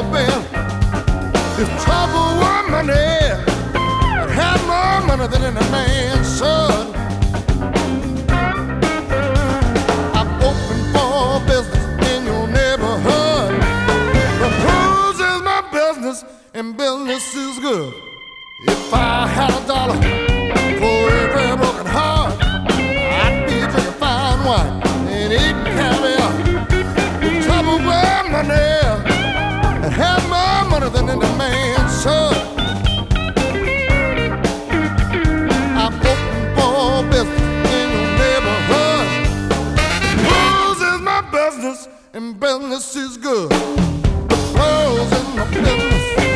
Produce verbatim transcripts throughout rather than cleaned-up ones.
never been. If trouble were money, I'd have more money than any man's son. I'm open for business in your neighborhood. The blues is my business and business is good. If I had a dollar for every broken heart, I'd be drinking fine wine and eating caviar. If trouble were money, I'd have more money than any man's son. I'm open for business in your neighborhood. Blues is my business and business is good. The blues is my business.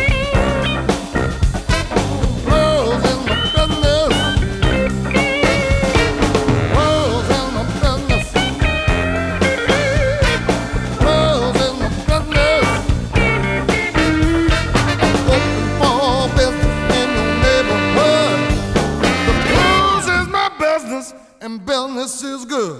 And business is good.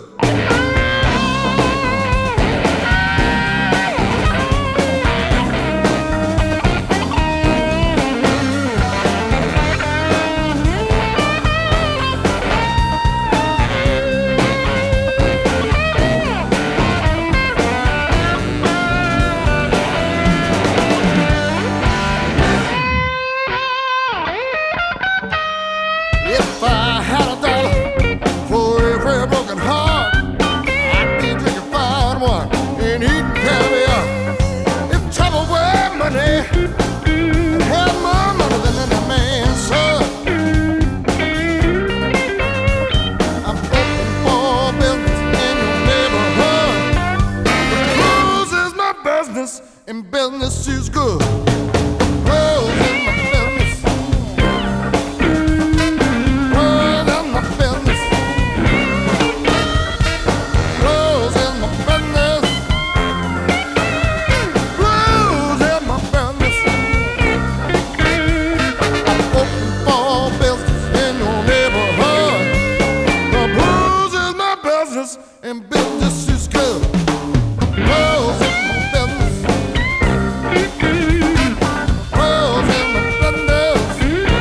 If I had a dollar for every broken heart, I'd be drinking fine wine and eating caviar. If trouble were money, I'd have more money than any man's son. I'm open for business in your neighborhood. The blues is my business and business is good. Blues is my business. And business is good. Blues is my business. Blues is my business.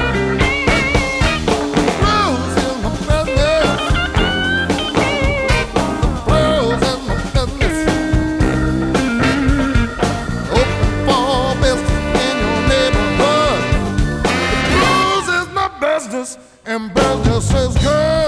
Blues is my business. Blues is my business. Open for business in your neighborhood. The blues is my business, and business is good.